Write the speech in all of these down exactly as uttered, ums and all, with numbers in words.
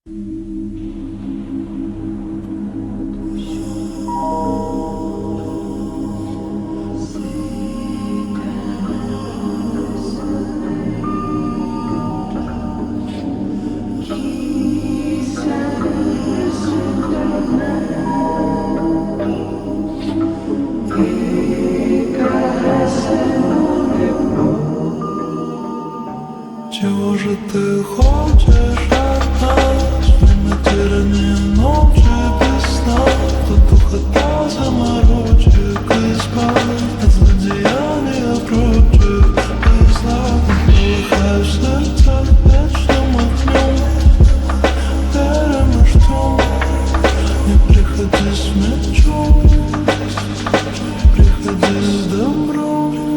Чего же ты хочешь от нас? Время тирании ночи без сна. Кто ухотал заморочек избавь от злодеяния прочих и зла. Полыхаешь в сердцах вечным огнем, верим и ждем. Не приходи с мечом, приходи с добром.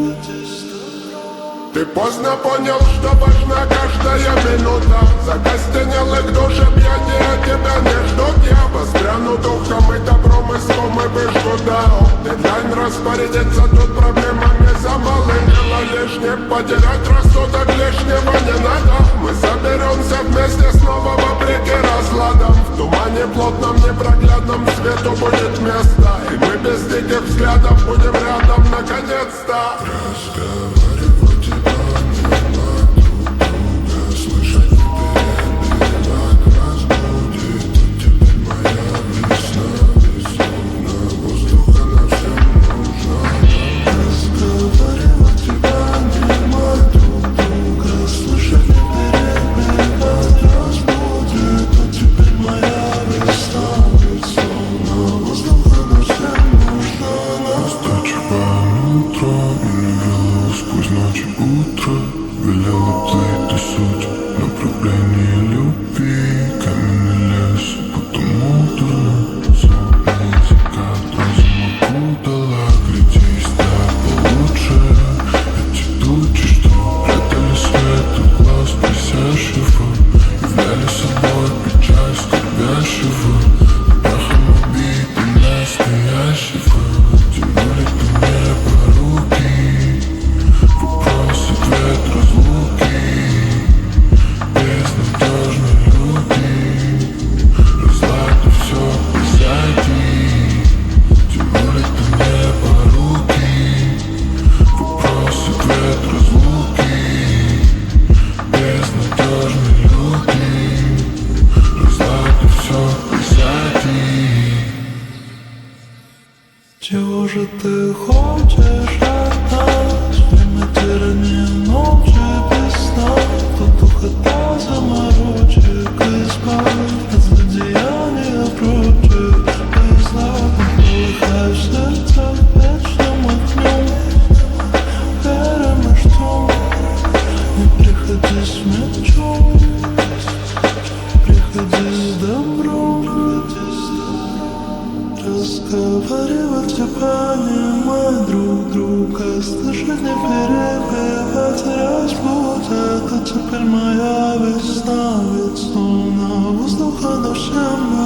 Ты поздно понял, что важна каждая минута. Закостенелых душ объятия тебя не ждут. Я воспряну духом и добром, и злом, и выжгу дао. Дедлайн распорядиться тут проблемами за малым. Дело лишнее, потерять рассудок лишнего не надо. Мы соберемся вместе снова вопреки разладам. В тумане плотном, непроглядном свету будет место. И мы без диких взглядов будем рядом наконец-то. Разговаривать тебя сквозь ночи утро велела плыть и суть направление любви. Каменный лес, потому дурно злобный закат разума кудала. Глядись, так получше. Эти тучи, что прятали свет от глаз присящего, являли собой печаль скорбящего. Прахом убиты настоящего тянули ко мне по руки. Вопрос, ответ, разлуки. Безнадежные люди разлады все позади. Тянули ко мне по руки. Вопрос, ответ, разлуки. Безнадежные люди разлады все позади. Чего же ты хочешь от нас? Время тирании ночи без сна. Кто ухотал заморочек избавь от злодеяния прочих и зла. Полыхаешь в сердцах вечным огнем, верим и ждем. Не приходи с мечом, приходи с добром. Разговаривать и понимать друг друга, слышать, не перебивать, разбудит. Это теперь моя весна, ведь словно воздуха на всем.